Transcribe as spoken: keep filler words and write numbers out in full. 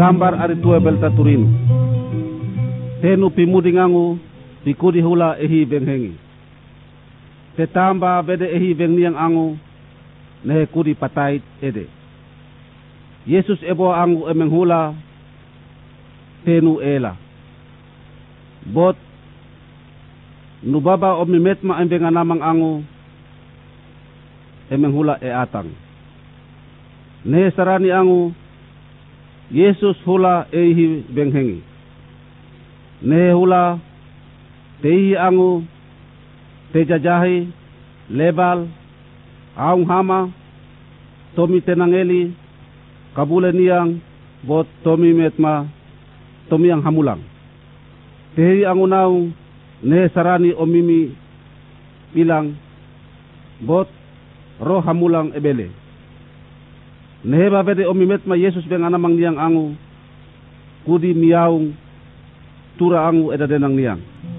gambar ari tua belta turinu. Tenu pimudingangu pikudi hula ehi benghengi. Tetamba bede ehi bengniang angu nehe kudi patait ede. Yesus ebo angu emeng hula tenu ela. Bot nubaba omimetma embenga namang angu emeng hula e atang. Nehe sarani angu Yesus hula ehi benghengi. Nehe hula tehi angu tejajahi lebal aung hama tomi tenangeli kabule niang bot tomi metma tomi yang hamulang. Tehi angu naung nehe sarani omimi bilang bot roh hamulang ebele. Nehe babede omimetma Yesus benganamang niang angu kudi miaung tura angu edadenang niang.